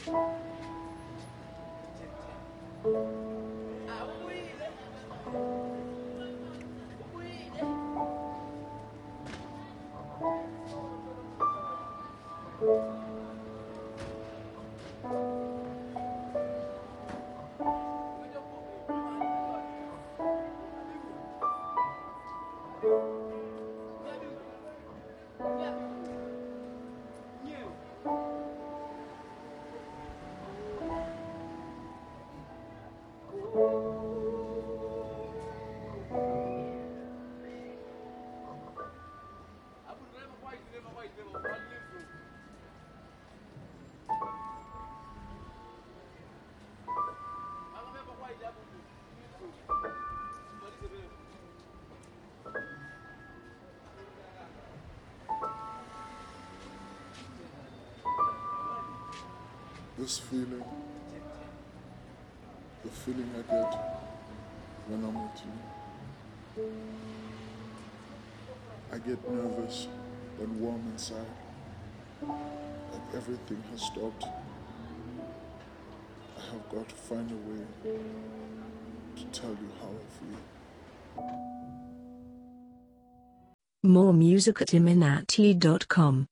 This feeling, the feeling I get when I'm with you. I get nervous and warm inside, like everything has stopped. I have got to find a way to tell you how I feel. More music at iminati.com.